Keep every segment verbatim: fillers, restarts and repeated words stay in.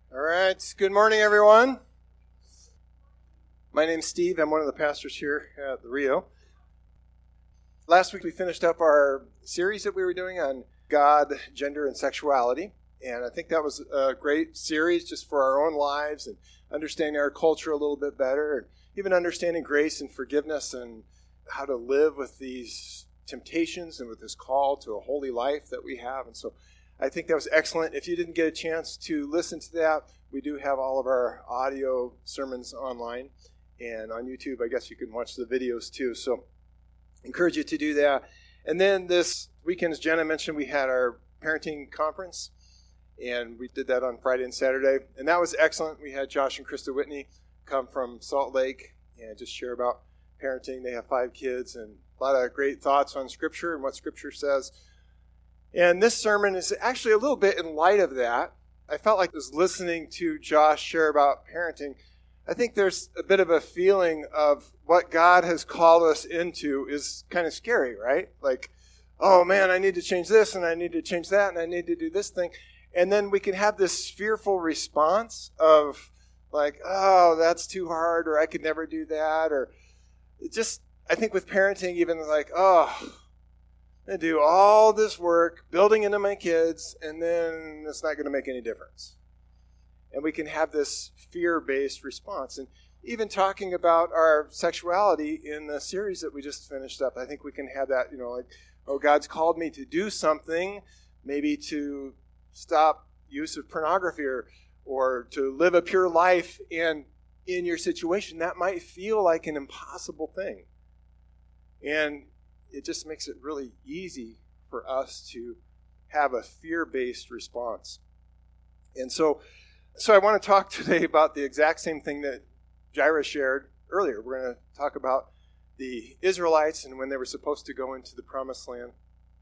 All right. Good morning, everyone. My name's Steve. I'm one of the pastors here at the Rio. Last week we finished up our series that we were doing on God, gender, and sexuality. And I think that was a great series just for our own lives and understanding our culture a little bit better, and even understanding grace and forgiveness and how to live with these temptations and with this call to a holy life that we have. And so I think that was excellent. If you didn't get a chance to listen to that, we do have all of our audio sermons online and on YouTube. I guess you can watch the videos too. So I encourage you to do that. And then this weekend, as Jenna mentioned, we had our parenting conference, and we did that on Friday and Saturday. And that was excellent. We had Josh and Krista Whitney come from Salt Lake and just share about parenting. They have five kids and a lot of great thoughts on Scripture and what Scripture says. And this sermon is actually a little bit in light of that. I felt like I was listening to Josh share about parenting. I think there's a bit of a feeling of what God has called us into is kind of scary, right? Like, oh man, I need to change this, and I need to change that, and I need to do this thing. And then we can have this fearful response of like, oh, that's too hard, or I could never do that, or it just, I think with parenting, even like, oh, I do all this work building into my kids, and then it's not going to make any difference. And we can have this fear-based response. And even talking about our sexuality in the series that we just finished up, I think we can have that, you know, like, oh, God's called me to do something, maybe to stop use of pornography or, or to live a pure life. And in your situation, that might feel like an impossible thing. And it just makes it really easy for us to have a fear-based response. And so, so I want to talk today about the exact same thing that Jaira shared earlier. We're going to talk about the Israelites and when they were supposed to go into the Promised Land,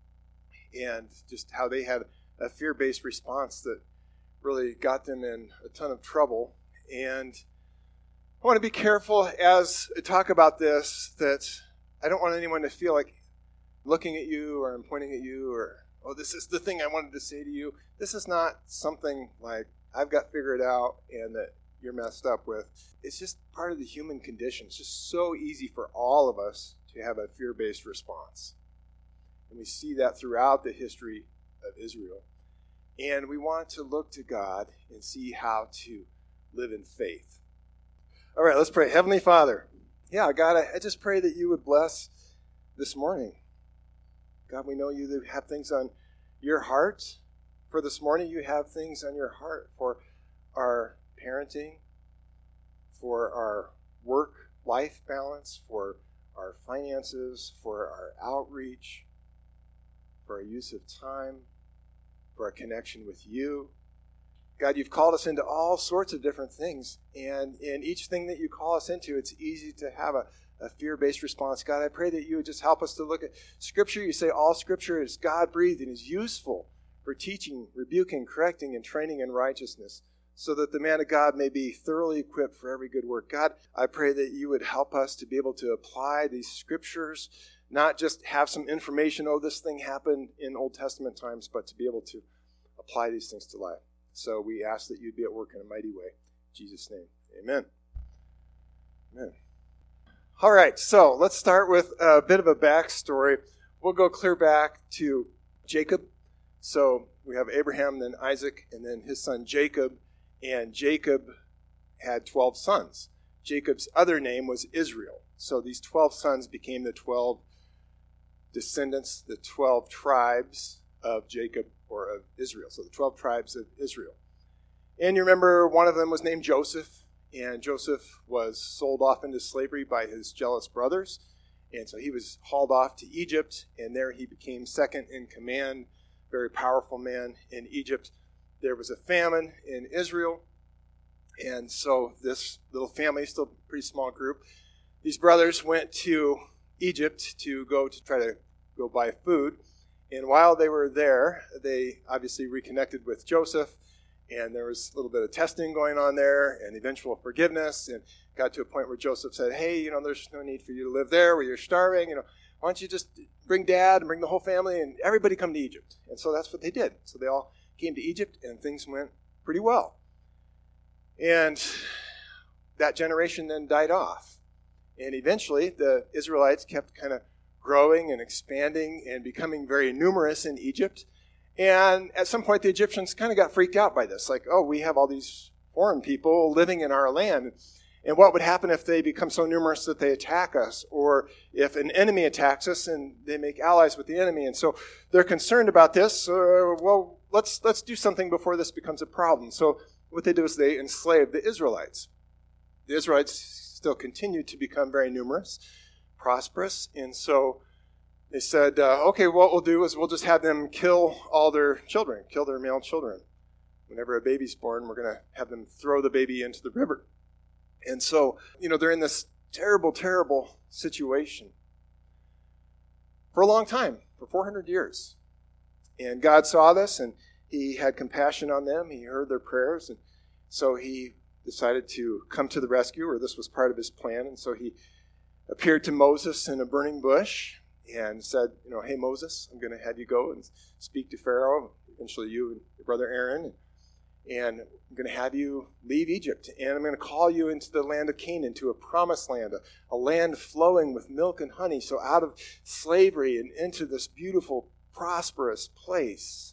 and just how they had a fear-based response that really got them in a ton of trouble. And I want to be careful as I talk about this that I don't want anyone to feel like looking at you or I'm pointing at you or, oh, this is the thing I wanted to say to you. This is not something like I've got figured out and that you're messed up with. It's just part of the human condition. It's just so easy for all of us to have a fear-based response. And we see that throughout the history of Israel. And we want to look to God and see how to live in faith. All right, let's pray. Heavenly Father, yeah, God, I, I just pray that you would bless this morning. God, we know you have things on your heart for this morning. You have things on your heart for our parenting, for our work-life balance, for our finances, for our outreach, for our use of time, for our connection with you. God, you've called us into all sorts of different things, and in each thing that you call us into, it's easy to have a a fear-based response. God, I pray that you would just help us to look at Scripture. You say all Scripture is God-breathed and is useful for teaching, rebuking, correcting, and training in righteousness, so that the man of God may be thoroughly equipped for every good work. God, I pray that you would help us to be able to apply these Scriptures, not just have some information, oh, this thing happened in Old Testament times, but to be able to apply these things to life. So we ask that you'd be at work in a mighty way. In Jesus' name, amen. Amen. All right, so let's start with a bit of a backstory. We'll go clear back to Jacob. So we have Abraham, then Isaac, and then his son Jacob. And Jacob had twelve sons. Jacob's other name was Israel. So these twelve sons became the twelve descendants, the twelve tribes of Jacob or of Israel. So the twelve tribes of Israel. And you remember one of them was named Joseph. And Joseph was sold off into slavery by his jealous brothers. And so he was hauled off to Egypt, and there he became second in command, very powerful man in Egypt. There was a famine in Israel, and so this little family, still a pretty small group, these brothers went to Egypt to go to try to go buy food. And while they were there, they obviously reconnected with Joseph. And there was a little bit of testing going on there and eventual forgiveness, and got to a point where Joseph said, hey, you know, there's no need for you to live there where you're starving. You know, why don't you just bring Dad and bring the whole family and everybody come to Egypt? And so that's what they did. So they all came to Egypt, and things went pretty well. And that generation then died off. And eventually the Israelites kept kind of growing and expanding and becoming very numerous in Egypt. And at some point the Egyptians kind of got freaked out by this. Like, oh, we have all these foreign people living in our land. And what would happen if they become so numerous that they attack us? Or if an enemy attacks us and they make allies with the enemy? And so they're concerned about this. Uh, well, let's let's do something before this becomes a problem. So what they do is they enslave the Israelites. The Israelites still continued to become very numerous, prosperous. And so they said, uh, okay, what we'll do is we'll just have them kill all their children, kill their male children. Whenever a baby's born, we're going to have them throw the baby into the river. And so, you know, they're in this terrible, terrible situation for a long time, for four hundred years. And God saw this, and he had compassion on them. He heard their prayers, and so he decided to come to the rescue, or this was part of his plan. And so he appeared to Moses in a burning bush and said, you know, hey, Moses, I'm going to have you go and speak to Pharaoh, eventually you and your brother Aaron, and I'm going to have you leave Egypt, and I'm going to call you into the land of Canaan, to a promised land, a, a land flowing with milk and honey, so out of slavery and into this beautiful, prosperous place.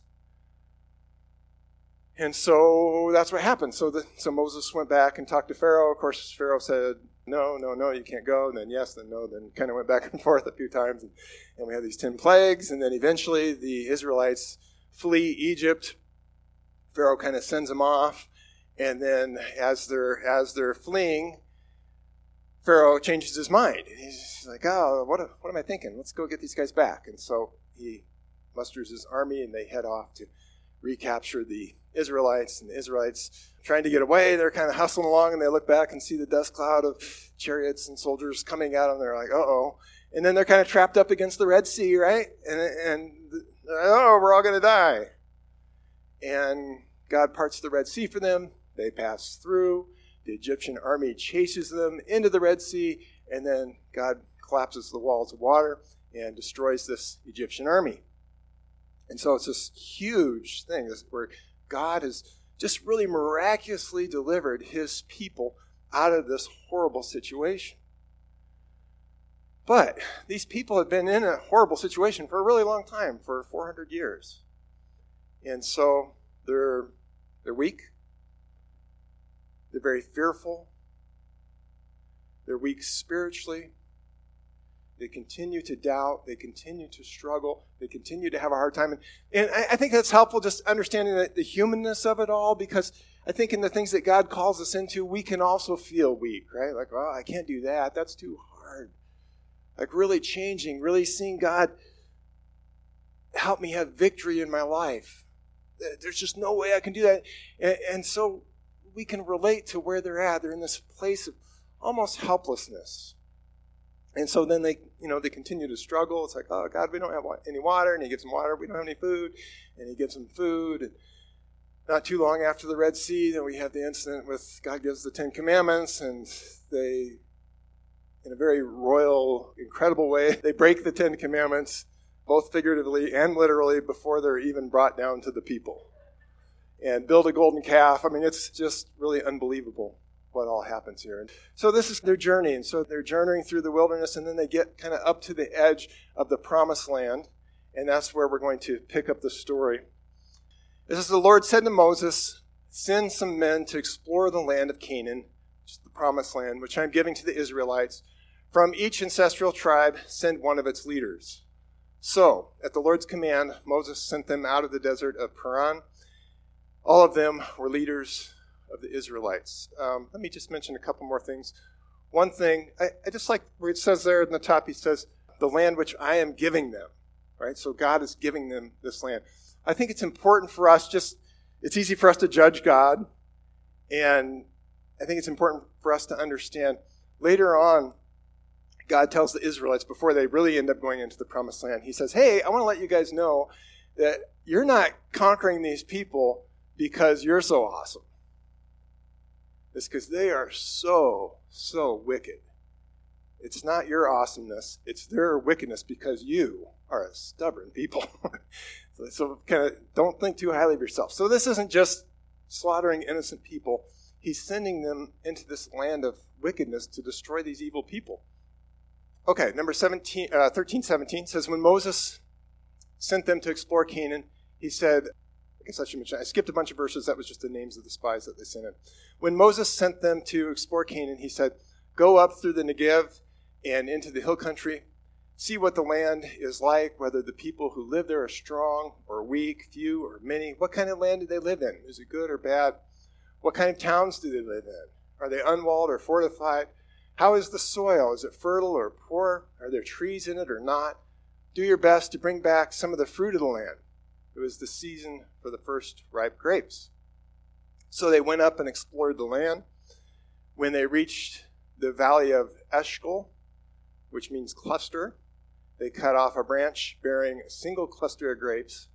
And so that's what happened. So, the, so Moses went back and talked to Pharaoh. Of course, Pharaoh said, no, no, no, you can't go. And then yes, then no, then kind of went back and forth a few times. And, and we had these ten plagues. And then eventually the Israelites flee Egypt. Pharaoh kind of sends them off. And then as they're, as they're fleeing, Pharaoh changes his mind. And he's like, oh, what, what am I thinking? Let's go get these guys back. And so he musters his army, and they head off to recapture the Israelites. And the Israelites trying to get away, they're kind of hustling along, and they look back and see the dust cloud of chariots and soldiers coming at them. They're like, uh-oh. And then they're kind of trapped up against the Red Sea, right? And, and oh, we're all going to die. And God parts the Red Sea for them. They pass through. The Egyptian army chases them into the Red Sea, and then God collapses the walls of water and destroys this Egyptian army. And so it's this huge thing where God has just really miraculously delivered his people out of this horrible situation. But these people have been in a horrible situation for a really long time, for four hundred years. And so they're they're weak. They're very fearful. They're weak spiritually. They continue to doubt. They continue to struggle. They continue to have a hard time. And, and I, I think that's helpful, just understanding the, the humanness of it all, because I think in the things that God calls us into, we can also feel weak, right? Like, well, I can't do that. That's too hard. Like really changing, really seeing God help me have victory in my life. There's just no way I can do that. And, and so we can relate to where they're at. They're in this place of almost helplessness. And so then they, you know, they continue to struggle. It's like, oh, God, we don't have any water. And he gives them water. We don't have any food. And he gives them food. And not too long after the Red Sea, then we have the incident with God gives the Ten Commandments. And they, in a very royal, incredible way, they break the Ten Commandments, both figuratively and literally, before they're even brought down to the people. And build a golden calf. I mean, it's just really unbelievable what all happens here. And so this is their journey. And so they're journeying through the wilderness, and then they get kind of up to the edge of the promised land. And that's where we're going to pick up the story. This is the Lord said to Moses, send some men to explore the land of Canaan, which is the promised land, which I'm giving to the Israelites. From each ancestral tribe, send one of its leaders. So, at the Lord's command, Moses sent them out of the desert of Paran. All of them were leaders of the Israelites. Um, let me just mention a couple more things. One thing, I, I just like where it says there in the top, he says, the land which I am giving them, right? So God is giving them this land. I think it's important for us just, it's easy for us to judge God, and I think it's important for us to understand later on, God tells the Israelites before they really end up going into the promised land, he says, hey, I want to let you guys know that you're not conquering these people because you're so awesome. It's because they are so, so wicked. It's not your awesomeness. It's their wickedness because you are a stubborn people. so so kind of don't think too highly of yourself. So this isn't just slaughtering innocent people. he's sending them into this land of wickedness to destroy these evil people. Okay, number seventeen, uh, thirteen seventeen says, when Moses sent them to explore Canaan, he said, I guess I should mention, I skipped a bunch of verses. That was just the names of the spies that they sent in. When Moses sent them to explore Canaan, he said, go up through the Negev and into the hill country. See what the land is like, whether the people who live there are strong or weak, few or many. What kind of land do they live in? Is it good or bad? What kind of towns do they live in? Are they unwalled or fortified? How is the soil? Is it fertile or poor? Are there trees in it or not? Do your best to bring back some of the fruit of the land. It was the season for the first ripe grapes. So they went up and explored the land. When they reached the valley of Eshcol, which means cluster, they cut off a branch bearing a single cluster of grapes,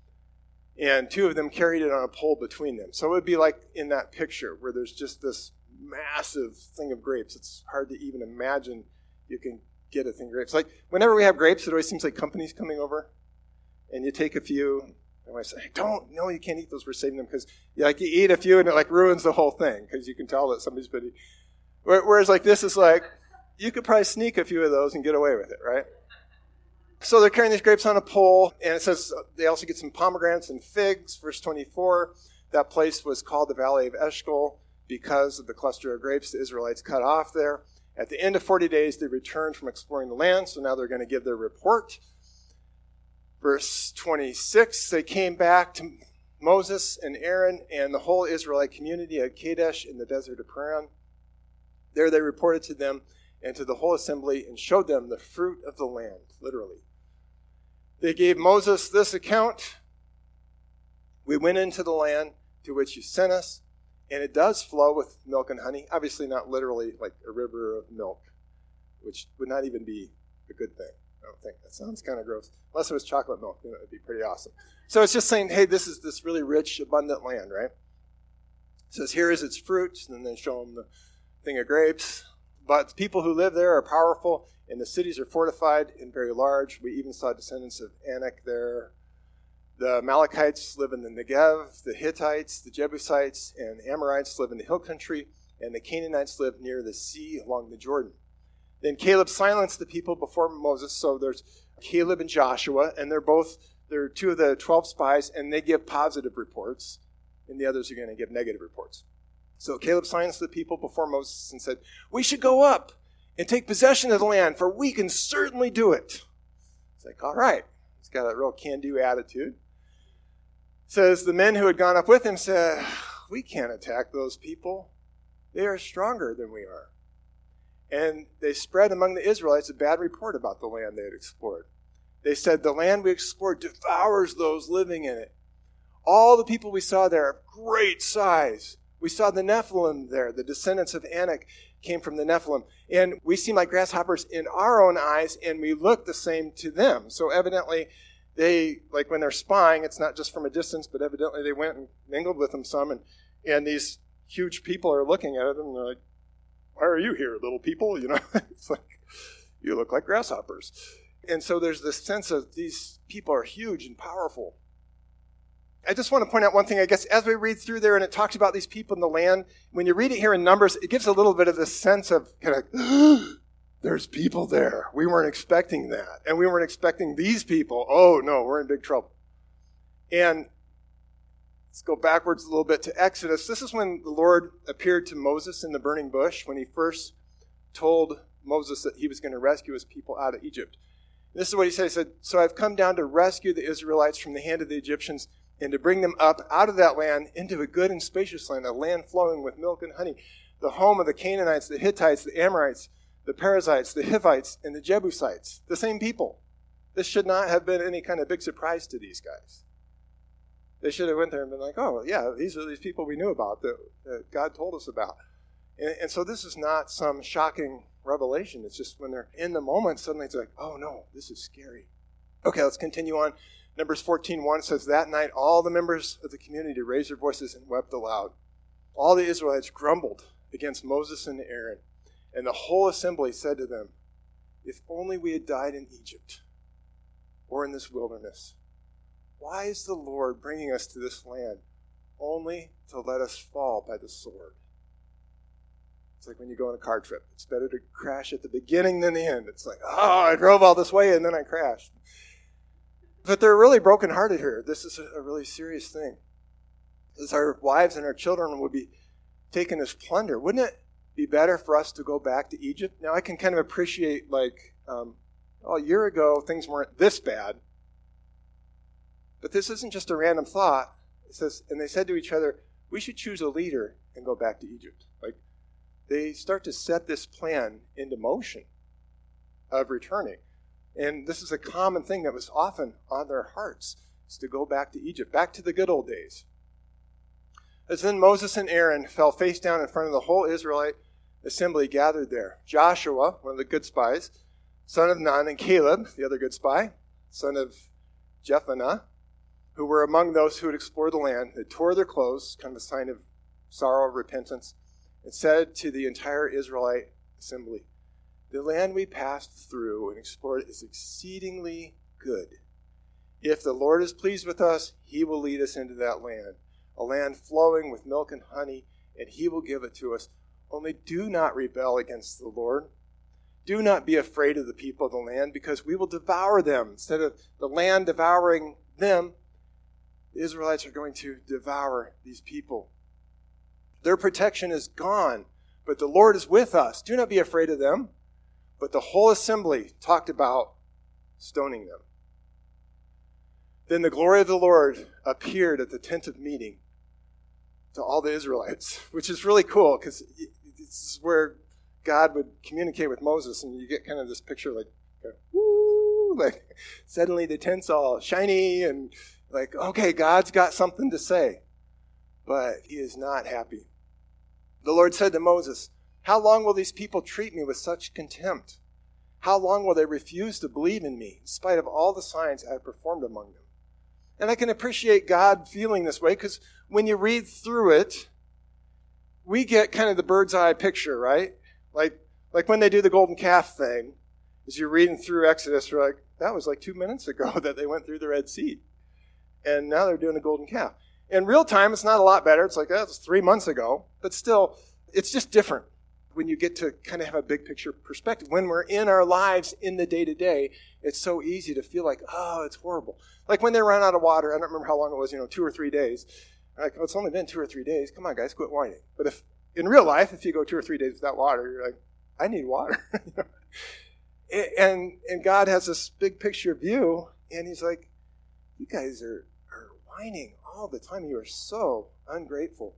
and two of them carried it on a pole between them. So it would be like in that picture where there's just this massive thing of grapes. It's hard to even imagine you can get a thing of grapes. Like whenever we have grapes, it always seems like companies coming over, and you take a few, and I say, don't, no, you can't eat those. We're saving them because you, like, you eat a few and it like ruins the whole thing because you can tell that somebody's been. Whereas like this is like, you could probably sneak a few of those and get away with it, right? So they're carrying these grapes on a pole, and it says they also get some pomegranates and figs. Verse twenty-four, that place was called the Valley of Eshcol because of the cluster of grapes the Israelites cut off there. At the end of forty days, they returned from exploring the land, so now they're going to give their report. Verse twenty-six, they came back to Moses and Aaron and the whole Israelite community at Kadesh in the desert of Paran. There they reported to them and to the whole assembly and showed them the fruit of the land, literally. They gave Moses this account. We went into the land to which you sent us, and it does flow with milk and honey. Obviously not literally like a river of milk, which would not even be a good thing. I don't think. That sounds kind of gross. Unless it was chocolate milk, then it would be pretty awesome. So it's just saying, hey, this is this really rich, abundant land, right? It says, here is its fruit, and then they show them the thing of grapes. But the people who live there are powerful, and the cities are fortified and very large. We even saw descendants of Anak there. The Amalekites live in the Negev. The Hittites, the Jebusites, and Amorites live in the hill country. And the Canaanites live near the sea along the Jordan. Then Caleb silenced the people before Moses. So there's Caleb and Joshua, and they're both, they're two of the twelve spies, and they give positive reports, and the others are going to give negative reports. So Caleb silenced the people before Moses and said, we should go up and take possession of the land, for we can certainly do it. It's like, all right. He's got a real can-do attitude. It says, the men who had gone up with him said, we can't attack those people. They are stronger than we are. And they spread among the Israelites a bad report about the land they had explored. They said, the land we explored devours those living in it. All the people we saw there are great size. We saw the Nephilim there. The descendants of Anak came from the Nephilim. And we seem like grasshoppers in our own eyes, and we look the same to them. So evidently, they, like when they're spying, it's not just from a distance, but evidently they went and mingled with them some. And, and these huge people are looking at them, and they're like, why are you here, little people? You know, it's like, you look like grasshoppers. And so there's this sense of these people are huge and powerful. I just want to point out one thing, I guess, as we read through there and it talks about these people in the land, when you read it here in Numbers, it gives a little bit of this sense of kind of, there's people there. We weren't expecting that. And we weren't expecting these people. Oh, no, we're in big trouble. And let's go backwards a little bit to Exodus. This is when the Lord appeared to Moses in the burning bush, when he first told Moses that he was going to rescue his people out of Egypt. This is what he said. He said, so I've come down to rescue the Israelites from the hand of the Egyptians and to bring them up out of that land into a good and spacious land, a land flowing with milk and honey, the home of the Canaanites, the Hittites, the Amorites, the Perizzites, the Hivites, and the Jebusites, the same people. This should not have been any kind of big surprise to these guys. They should have went there and been like, oh, yeah, these are these people we knew about that, that God told us about. And, and so this is not some shocking revelation. It's just when they're in the moment, suddenly it's like, oh, no, this is scary. Okay, let's continue on. Numbers fourteen one says, that night all the members of the community raised their voices and wept aloud. All the Israelites grumbled against Moses and Aaron, and the whole assembly said to them, if only we had died in Egypt or in this wilderness. Why is the Lord bringing us to this land only to let us fall by the sword? It's like when you go on a car trip. It's better to crash at the beginning than the end. It's like, oh, I drove all this way and then I crashed. But they're really brokenhearted here. This is a really serious thing. As our wives and our children would be taken as plunder, wouldn't it be better for us to go back to Egypt? Now, I can kind of appreciate, like, um, oh, a year ago, things weren't this bad. But this isn't just a random thought. It says, and they said to each other, we should choose a leader and go back to Egypt. Like, they start to set this plan into motion of returning. And this is a common thing that was often on their hearts, is to go back to Egypt, back to the good old days. As then Moses and Aaron fell face down in front of the whole Israelite assembly gathered there. Joshua, one of the good spies, son of Nun, and Caleb, the other good spy, son of Jephunneh, who were among those who had explored the land, they tore their clothes, kind of a sign of sorrow, repentance, and said to the entire Israelite assembly, the land we passed through and explored is exceedingly good. If the Lord is pleased with us, he will lead us into that land, a land flowing with milk and honey, and he will give it to us. Only do not rebel against the Lord. Do not be afraid of the people of the land, because we will devour them. Instead of the land devouring them, the Israelites are going to devour these people. Their protection is gone, but the Lord is with us. Do not be afraid of them. But the whole assembly talked about stoning them. Then the glory of the Lord appeared at the tent of meeting to all the Israelites, which is really cool, because this is where God would communicate with Moses, and you get kind of this picture like, woo, like suddenly the tent's all shiny, and like, okay, God's got something to say, but he is not happy. The Lord said to Moses, how long will these people treat me with such contempt? How long will they refuse to believe in me, in spite of all the signs I have performed among them? And I can appreciate God feeling this way, because when you read through it, we get kind of the bird's eye picture, right? Like, like when they do the golden calf thing, as you're reading through Exodus, you're like, that was like two minutes ago that they went through the Red Sea. And now they're doing a golden calf. In real time, it's not a lot better. It's like, that was three months ago. But still, it's just different when you get to kind of have a big picture perspective. When we're in our lives in the day-to-day, it's so easy to feel like, oh, it's horrible. Like when they ran out of water, I don't remember how long it was, you know, two or three days. Like, oh, it's only been two or three days. Come on, guys, quit whining. But if in real life, if you go two or three days without water, you're like, I need water. and and God has this big picture view, and he's like, you guys are, are whining all the time. You are so ungrateful.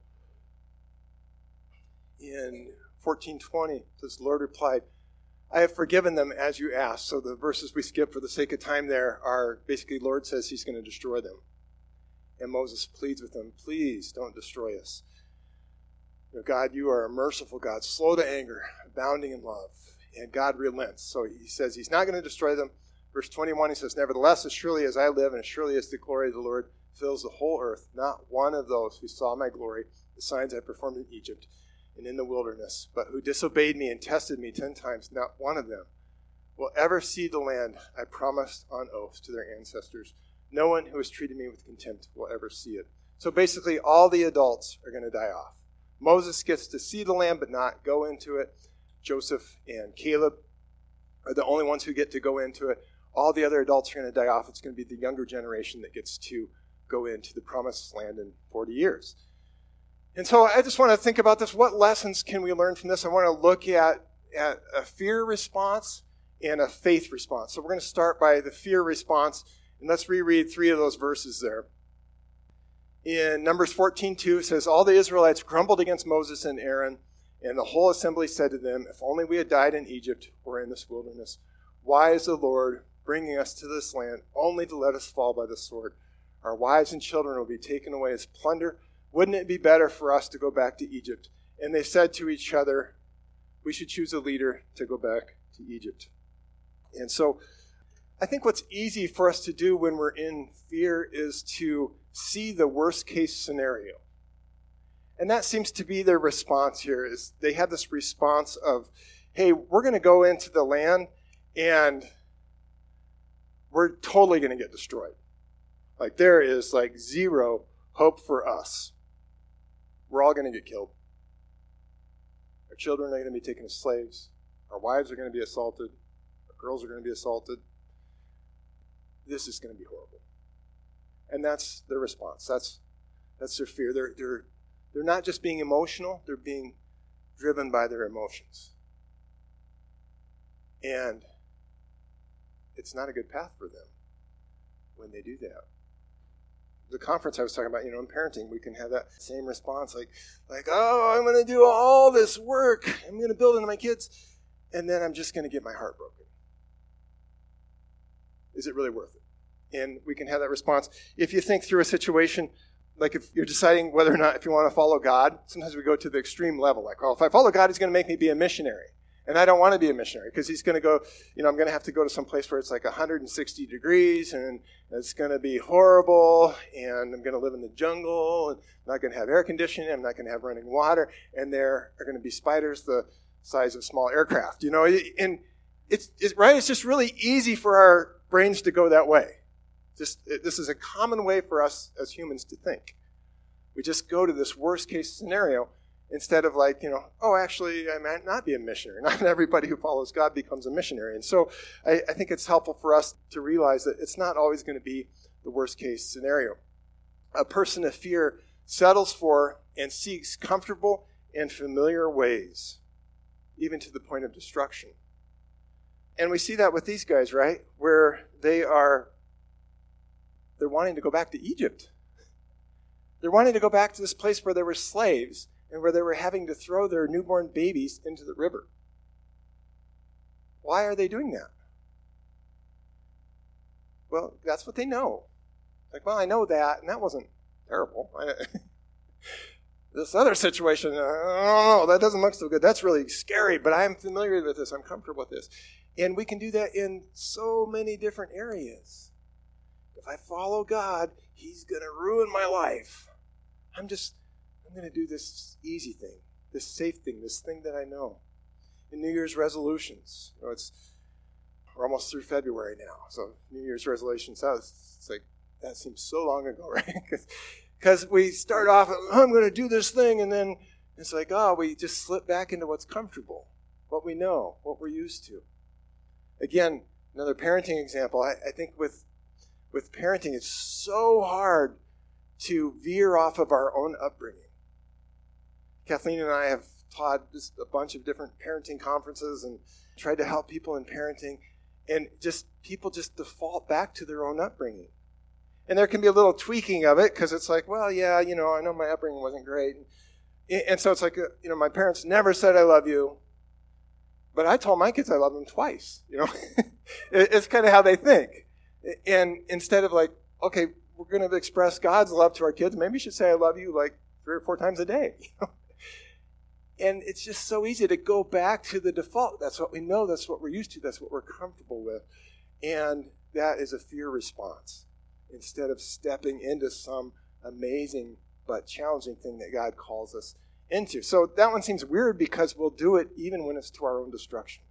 In fourteen twenty, this Lord replied, I have forgiven them as you asked. So the verses we skip for the sake of time there are basically, Lord says he's going to destroy them. And Moses pleads with them, please don't destroy us. You know, God, you are a merciful God, slow to anger, abounding in love. And God relents. So he says he's not going to destroy them. Verse twenty-one, he says, nevertheless, as surely as I live and as surely as the glory of the Lord fills the whole earth, not one of those who saw my glory, the signs I performed in Egypt and in the wilderness, but who disobeyed me and tested me ten times, not one of them will ever see the land I promised on oath to their ancestors. No one who has treated me with contempt will ever see it. So basically, all the adults are going to die off. Moses gets to see the land but not go into it. Joseph and Caleb are the only ones who get to go into it. All the other adults are going to die off. It's going to be the younger generation that gets to go into the promised land in forty years. And so I just want to think about this. What lessons can we learn from this? I want to look at, at a fear response and a faith response. So we're going to start by the fear response, and let's reread three of those verses there. In Numbers fourteen two, it says, all the Israelites grumbled against Moses and Aaron, and the whole assembly said to them, if only we had died in Egypt or in this wilderness. Why is the Lord bringing us to this land only to let us fall by the sword? Our wives and children will be taken away as plunder. Wouldn't it be better for us to go back to Egypt? And they said to each other, we should choose a leader to go back to Egypt. And so I think what's easy for us to do when we're in fear is to see the worst case scenario. And that seems to be their response here, is they have this response of, hey, we're going to go into the land and we're totally going to get destroyed. Like there is like zero hope for us. We're all going to get killed. Our children are going to be taken as slaves. Our wives are going to be assaulted. Our girls are going to be assaulted. This is going to be horrible. And that's their response. That's that's their fear. They're they're they're not just being emotional, they're being driven by their emotions. And it's not a good path for them when they do that. The conference I was talking about, you know, in parenting, we can have that same response, like, like, oh, I'm going to do all this work. I'm going to build into my kids, and then I'm just going to get my heart broken. Is it really worth it? And we can have that response. If you think through a situation, like if you're deciding whether or not if you want to follow God, sometimes we go to the extreme level, like, well, if I follow God, he's going to make me be a missionary. And I don't want to be a missionary because he's going to go, you know, I'm going to have to go to some place where it's like one hundred sixty degrees and it's going to be horrible and I'm going to live in the jungle and I'm not going to have air conditioning. I'm not going to have running water. And there are going to be spiders the size of small aircraft, you know. And it's, it's right. It's just really easy for our brains to go that way. Just it, this is a common way for us as humans to think. We just go to this worst case scenario. Instead of like, you know, oh, actually, I might not be a missionary. Not everybody who follows God becomes a missionary. And so I, I think it's helpful for us to realize that it's not always going to be the worst case scenario. A person of fear settles for and seeks comfortable and familiar ways, even to the point of destruction. And we see that with these guys, right? Where they are, they're wanting to go back to Egypt. They're wanting to go back to this place where they were slaves, and where they were having to throw their newborn babies into the river. Why are they doing that? Well, that's what they know. Like, well, I know that, and that wasn't terrible. I, this other situation, I don't know, that doesn't look so good. That's really scary, but I'm familiar with this. I'm comfortable with this. And we can do that in so many different areas. If I follow God, he's going to ruin my life. I'm just... I'm going to do this easy thing, this safe thing, this thing that I know. In New Year's resolutions, you know, it's we're almost through February now, so New Year's resolutions, that was, it's like, that seems so long ago, right? Because we start off, oh, I'm going to do this thing, and then it's like, oh, we just slip back into what's comfortable, what we know, what we're used to. Again, another parenting example, I, I think with with parenting, it's so hard to veer off of our own upbringing. Kathleen and I have taught just a bunch of different parenting conferences and tried to help people in parenting, and just people just default back to their own upbringing. And there can be a little tweaking of it because it's like, well, yeah, you know, I know my upbringing wasn't great. And, and so it's like, you know, my parents never said I love you, but I told my kids I love them twice, you know. It's kind of how they think. And instead of like, okay, we're going to express God's love to our kids, maybe you should say I love you like three or four times a day, you know. And it's just so easy to go back to the default. That's what we know. That's what we're used to. That's what we're comfortable with. And that is a fear response instead of stepping into some amazing but challenging thing that God calls us into. So that one seems weird because we'll do it even when it's to our own destruction.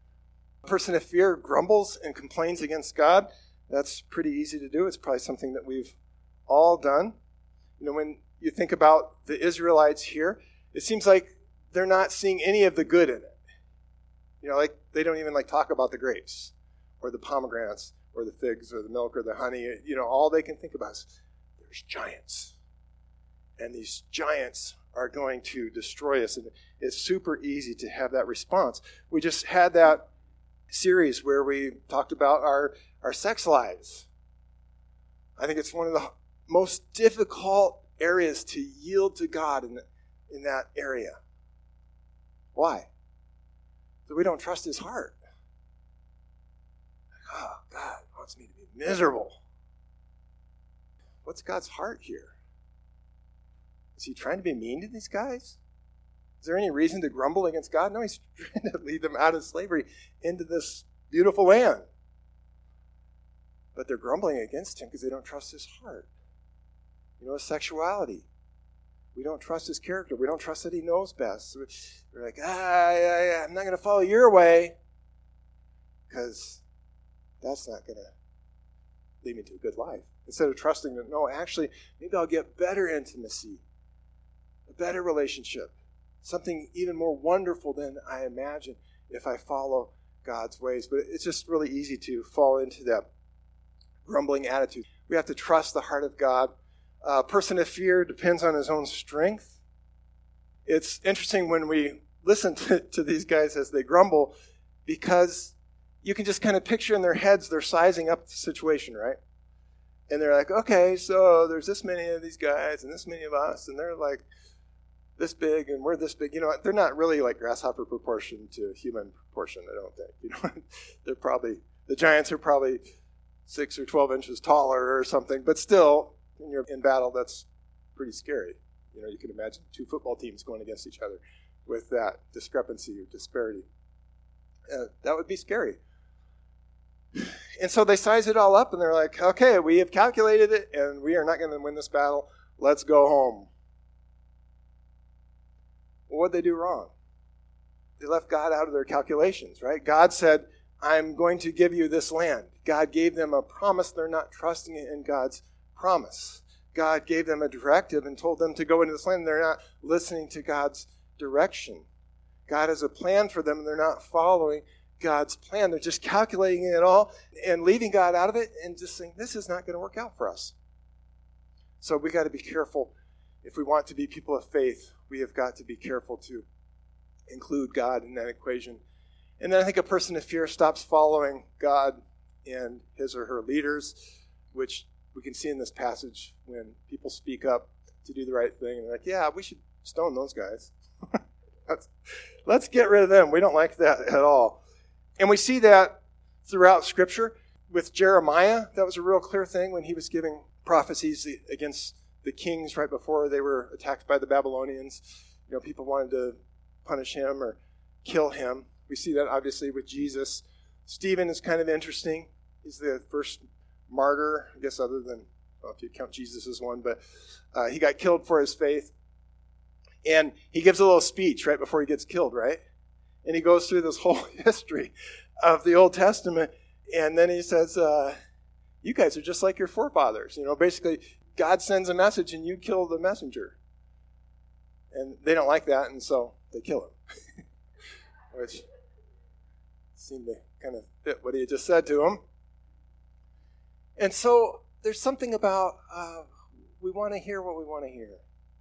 A person of fear grumbles and complains against God. That's pretty easy to do. It's probably something that we've all done. You know, when you think about the Israelites here, it seems like they're not seeing any of the good in it. You know, like they don't even like talk about the grapes or the pomegranates or the figs or the milk or the honey. You know, all they can think about is there's giants. And these giants are going to destroy us. And it's super easy to have that response. We just had that series where we talked about our, our sex lives. I think it's one of the most difficult areas to yield to God in, the, in that area. Why? So we don't trust his heart. Like, oh, God wants me to be miserable. What's God's heart here? Is he trying to be mean to these guys? Is there any reason to grumble against God? No, he's trying to lead them out of slavery into this beautiful land. But they're grumbling against him because they don't trust his heart. You know, his sexuality. We don't trust his character. We don't trust that he knows best. We're like, ah, yeah, yeah, I'm not going to follow your way because that's not going to lead me to a good life. Instead of trusting that, no, actually, maybe I'll get better intimacy, a better relationship something even more wonderful than I imagine if I follow God's ways. But it's just really easy to fall into that grumbling attitude. We have to trust the heart of God. A person of fear depends on his own strength. It's interesting when we listen to, to these guys as they grumble, because you can just kind of picture in their heads they're sizing up the situation, right? And they're like, okay, so there's this many of these guys and this many of us, and they're like this big and we're this big. You know, they're not really like grasshopper proportion to human proportion, I don't think. You know, they're probably, the giants are probably six or twelve inches taller or something, but still, when you're in battle, that's pretty scary. You know, you can imagine two football teams going against each other with that discrepancy or disparity. Uh, that would be scary. And so they size it all up and they're like, okay, we have calculated it and we are not going to win this battle. Let's go home. Well, what did they do wrong? They left God out of their calculations, right? God said, I'm going to give you this land. God gave them a promise. They're not trusting in God's promise. God gave them a directive and told them to go into this land. They're not listening to God's direction. God has a plan for them and they're not following God's plan. They're just calculating it all and leaving God out of it and just saying, this is not going to work out for us. So we got to be careful. If we want to be people of faith, we have got to be careful to include God in that equation. And then I think a person of fear stops following God and his or her leaders, which we can see in this passage when people speak up to do the right thing. And they're like, yeah, we should stone those guys. let's, let's get rid of them. We don't like that at all. And we see that throughout Scripture. With Jeremiah, that was a real clear thing when he was giving prophecies against the kings right before they were attacked by the Babylonians. You know, people wanted to punish him or kill him. We see that obviously with Jesus. Stephen is kind of interesting. He's the first martyr, I guess, other than, well, if you count Jesus as one, but uh, he got killed for his faith. And he gives a little speech right before he gets killed, right? And he goes through this whole history of the Old Testament. And then he says, uh, you guys are just like your forefathers. You know, basically, God sends a message and you kill the messenger. And they don't like that, and so they kill him. Which seemed to kind of fit what he had just said to him. And so there's something about uh, we want to hear what we want to hear.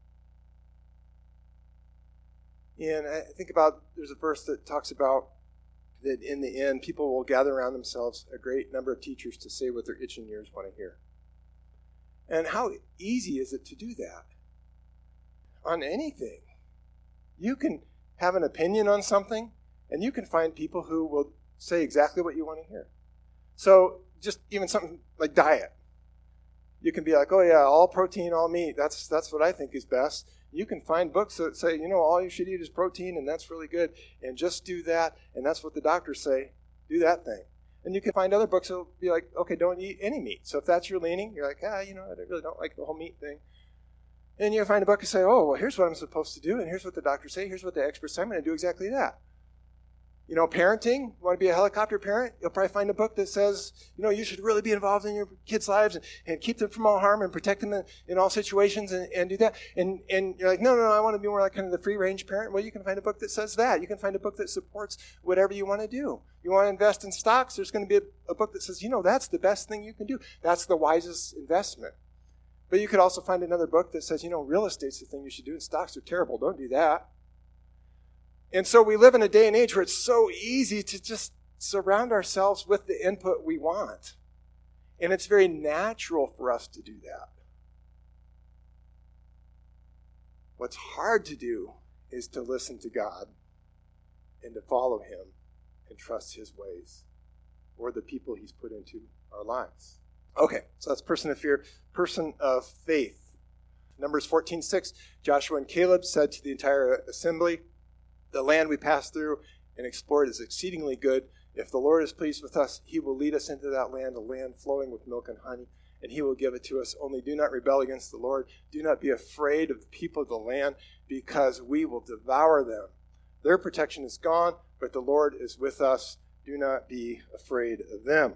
And I think about, there's a verse that talks about that in the end, people will gather around themselves a great number of teachers to say what their itching ears want to hear. And how easy is it to do that? On anything. You can have an opinion on something, and you can find people who will say exactly what you want to hear. So just even something like diet. You can be like, oh yeah, all protein, all meat. That's that's what I think is best. You can find books that say, you know, all you should eat is protein, and that's really good, and just do that, and that's what the doctors say. Do that thing. And you can find other books that will be like, okay, don't eat any meat. So if that's your leaning, you're like, ah, you know, I really don't like the whole meat thing. And you find a book and say, oh, well, here's what I'm supposed to do, and here's what the doctors say, here's what the experts say, I'm going to do exactly that. You know, parenting, you want to be a helicopter parent, you'll probably find a book that says, you know, you should really be involved in your kids' lives and, and keep them from all harm and protect them in, in all situations and, and do that. And and you're like, no, no, no, I want to be more like kind of the free-range parent. Well, you can find a book that says that. You can find a book that supports whatever you want to do. You want to invest in stocks, there's going to be a, a book that says, you know, that's the best thing you can do. That's the wisest investment. But you could also find another book that says, you know, real estate's the thing you should do and stocks are terrible. Don't do that. And so we live in a day and age where it's so easy to just surround ourselves with the input we want. And it's very natural for us to do that. What's hard to do is to listen to God and to follow him and trust his ways or the people he's put into our lives. Okay, so that's person of fear. Person of faith. Numbers fourteen six, Joshua and Caleb said to the entire assembly, the land we passed through and explored is exceedingly good. If the Lord is pleased with us, he will lead us into that land, a land flowing with milk and honey, and he will give it to us. Only do not rebel against the Lord. Do not be afraid of the people of the land, because we will devour them. Their protection is gone, but the Lord is with us. Do not be afraid of them.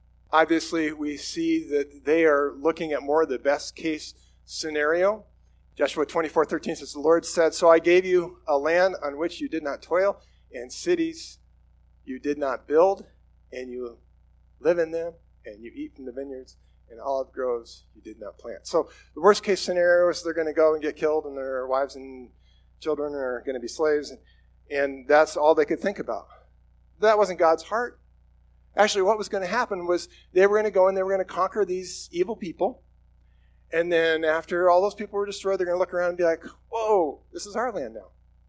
Obviously, we see that they are looking at more the best case scenario, Joshua twenty-four thirteen says, the Lord said, so I gave you a land on which you did not toil, and cities you did not build, and you live in them, and you eat from the vineyards, and olive groves you did not plant. So the worst case scenario is they're going to go and get killed, and their wives and children are going to be slaves, and, and that's all they could think about. That wasn't God's heart. Actually, what was going to happen was they were going to go and they were going to conquer these evil people. And then after all those people were destroyed, they're going to look around and be like, whoa, this is our land now.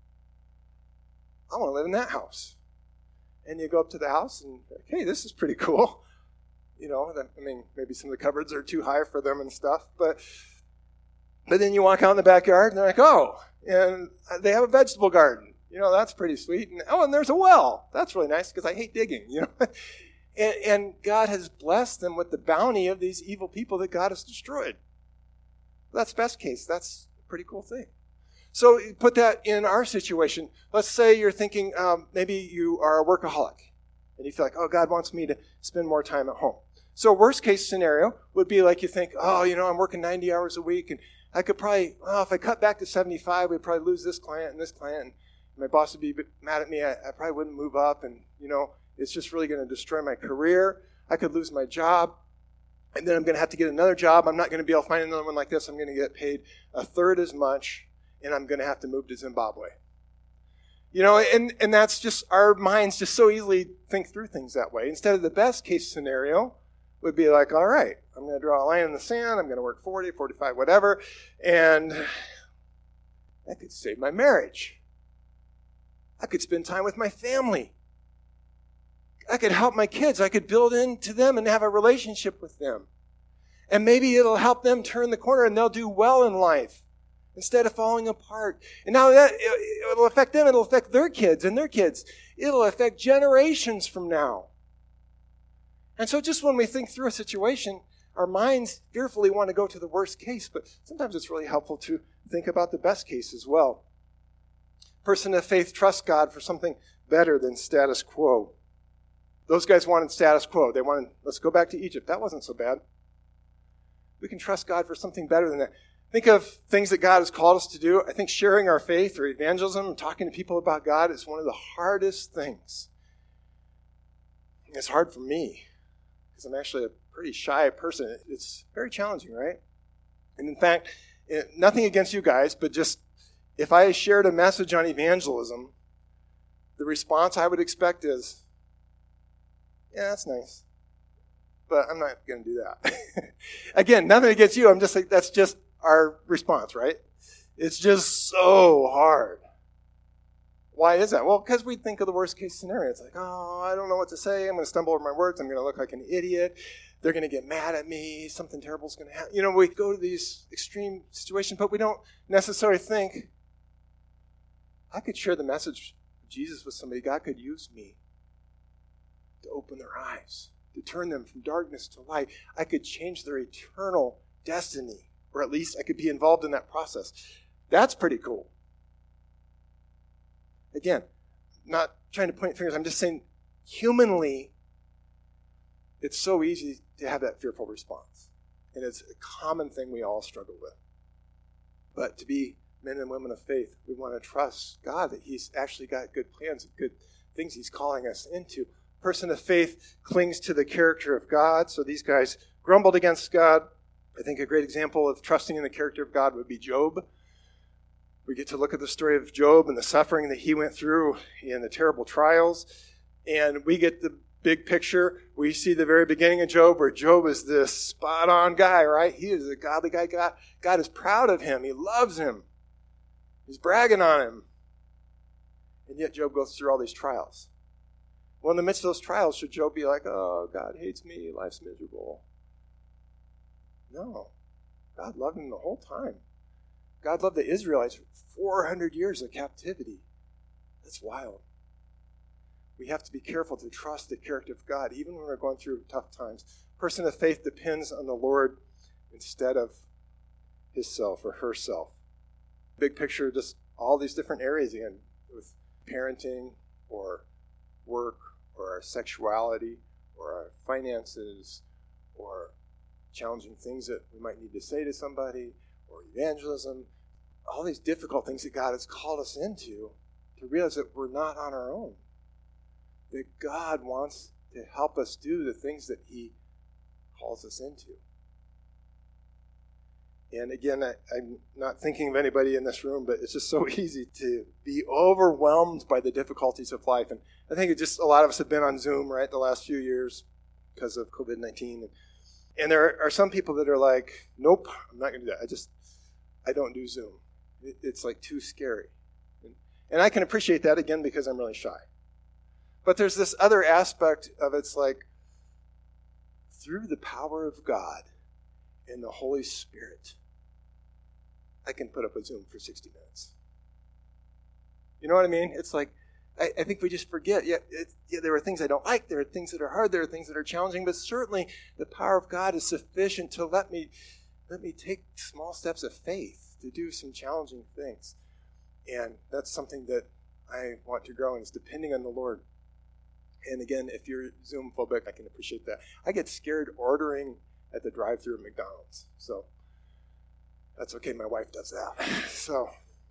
I want to live in that house. And you go up to the house and, like, hey, this is pretty cool. You know, I mean, maybe some of the cupboards are too high for them and stuff. But, but then you walk out in the backyard and they're like, oh, and they have a vegetable garden. You know, that's pretty sweet. And oh, and there's a well. That's really nice because I hate digging, you know. and, and God has blessed them with the bounty of these evil people that God has destroyed. That's best case. That's a pretty cool thing. So put that in our situation. Let's say you're thinking um, maybe you are a workaholic and you feel like, oh, God wants me to spend more time at home. So worst case scenario would be like you think, oh, you know, I'm working ninety hours a week and I could probably, well, if I cut back to seventy-five, we'd probably lose this client and this client. And my boss would be mad at me. I, I probably wouldn't move up. And, you know, it's just really going to destroy my career. I could lose my job. And then I'm going to have to get another job. I'm not going to be able to find another one like this. I'm going to get paid a third as much, and I'm going to have to move to Zimbabwe. You know, and, and that's just, our minds just so easily think through things that way. Instead of the best case scenario would be like, all right, I'm going to draw a line in the sand. I'm going to work forty, forty-five, whatever, and that could save my marriage. I could spend time with my family. I could help my kids. I could build into them and have a relationship with them. And maybe it'll help them turn the corner and they'll do well in life instead of falling apart. And now that it'll affect them. It'll affect their kids and their kids. It'll affect generations from now. And so just when we think through a situation, our minds fearfully want to go to the worst case, but sometimes it's really helpful to think about the best case as well. Person of faith trusts God for something better than status quo. Those guys wanted status quo. They wanted, let's go back to Egypt. That wasn't so bad. We can trust God for something better than that. Think of things that God has called us to do. I think sharing our faith or evangelism and talking to people about God is one of the hardest things. It's hard for me because I'm actually a pretty shy person. It's very challenging, right? And in fact, nothing against you guys, but just if I shared a message on evangelism, the response I would expect is, yeah, that's nice. But I'm not going to do that. Again, nothing against you. I'm just like, that's just our response, right? It's just so hard. Why is that? Well, because we think of the worst case scenario. It's like, oh, I don't know what to say. I'm going to stumble over my words. I'm going to look like an idiot. They're going to get mad at me. Something terrible is going to happen. You know, we go to these extreme situations, but we don't necessarily think, I could share the message of Jesus with somebody. God could use me to open their eyes, to turn them from darkness to light. I could change their eternal destiny, or at least I could be involved in that process. That's pretty cool. Again, not trying to point fingers. I'm just saying, humanly, it's so easy to have that fearful response. And it's a common thing we all struggle with. But to be men and women of faith, we want to trust God that He's actually got good plans and good things He's calling us into. Person of faith clings to the character of God. So these guys grumbled against God. I think a great example of trusting in the character of God would be Job. We get to look at the story of Job and the suffering that he went through and the terrible trials. And we get the big picture. We see the very beginning of Job where Job is this spot-on guy, right? He is a godly guy. God, God is proud of him. He loves him. He's bragging on him. And yet Job goes through all these trials. Well, in the midst of those trials, should Job be like, oh, God hates me, life's miserable? No. God loved him the whole time. God loved the Israelites for four hundred years of captivity. That's wild. We have to be careful to trust the character of God, even when we're going through tough times. Person of faith depends on the Lord instead of himself or herself. Big picture, just all these different areas again, with parenting or work, or our sexuality, or our finances, or challenging things that we might need to say to somebody, or evangelism. all these difficult things that God has called us into, to realize that we're not on our own. That God wants to help us do the things that he calls us into. And again, I, I'm not thinking of anybody in this room, but it's just so easy to be overwhelmed by the difficulties of life. And I think it just a lot of us have been on Zoom, right, the last few years because of covid nineteen. And, and there are some people that are like, nope, I'm not going to do that. I just, I don't do Zoom. It, it's like too scary. And, and I can appreciate that, again, because I'm really shy. But there's this other aspect of it's like, through the power of God and the Holy Spirit, I can put up a Zoom for sixty minutes. You know what I mean? It's like, I, I think we just forget. Yeah, it, yeah, there are things I don't like. There are things that are hard. There are things that are challenging. But certainly the power of God is sufficient to let me, let me take small steps of faith to do some challenging things. And that's something that I want to grow in, is depending on the Lord. And again, if you're Zoom phobic, I can appreciate that. I get scared ordering at the drive-thru at McDonald's. So that's okay. My wife does that. So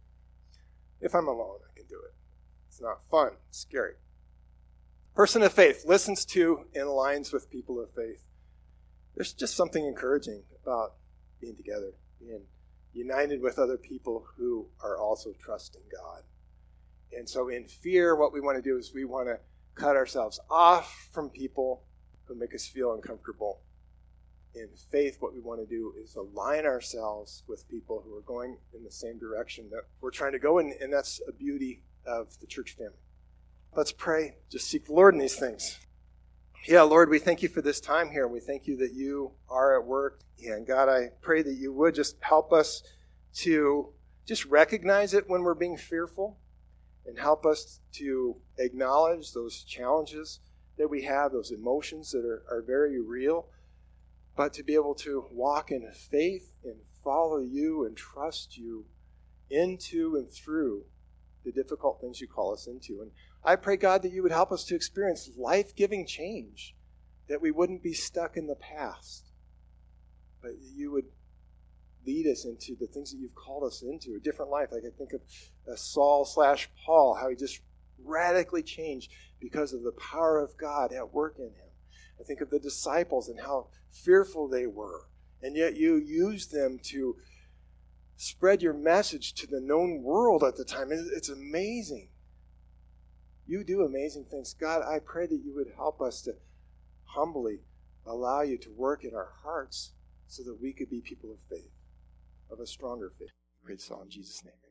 if I'm alone, I can do it. It's not fun. It's scary. Person of faith listens to and aligns with people of faith. There's just something encouraging about being together, being united with other people who are also trusting God. And so in fear, what we want to do is we want to cut ourselves off from people who make us feel uncomfortable. In faith, what we want to do is align ourselves with people who are going in the same direction that we're trying to go in, and that's a beauty of the church family. Let's pray. Just seek the Lord in these things. Yeah, Lord, we thank you for this time here. We thank you that you are at work. And God, I pray that you would just help us to just recognize it when we're being fearful, and help us to acknowledge those challenges that we have, those emotions that are, are very real, but to be able to walk in faith and follow you and trust you into and through the difficult things you call us into. And I pray, God, that you would help us to experience life-giving change, that we wouldn't be stuck in the past, but that you would lead us into the things that you've called us into, a different life. Like I think of uh, Saul slash Paul, how he just radically changed because of the power of God at work in him. I think of the disciples and how fearful they were, and yet you used them to spread your message to the known world at the time. It's amazing. You do amazing things. God, I pray that you would help us to humbly allow you to work in our hearts so that we could be people of faith, of a stronger faith. Pray this all in Jesus' name.